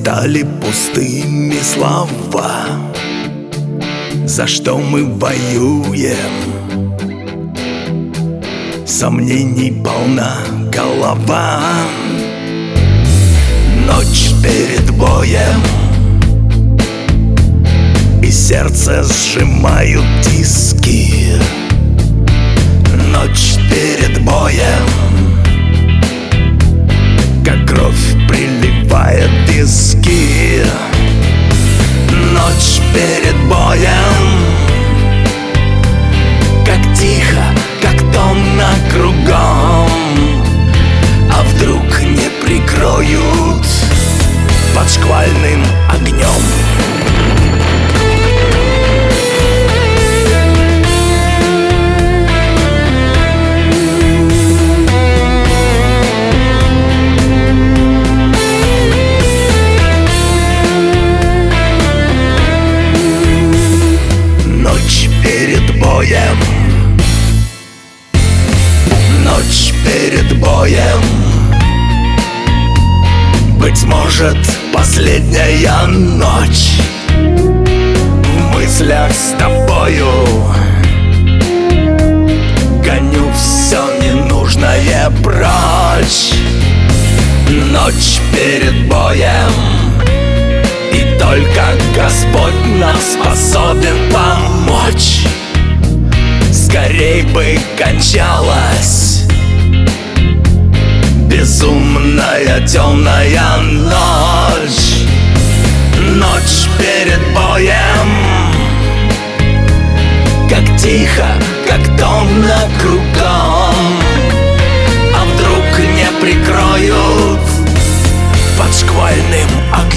Стали пустыми слова, за что мы воюем. Сомнений полна голова. Ночь перед боем, и сердце сжимают тиски. Ночь перед боем, как кровь приливает в виски. Ночь перед боем, как тихо, как томно кругом. А вдруг не прикроют под шквальным огнем? Ночь перед боем, быть может, последняя ночь. В мыслях с тобою гоню все ненужное прочь. Ночь перед боем, и только Господь нам способен помочь. Скорей бы кончалась безумная темная ночь. Ночь перед боем, как тихо, как томно кругом. А вдруг не прикроют под шквальным огнем?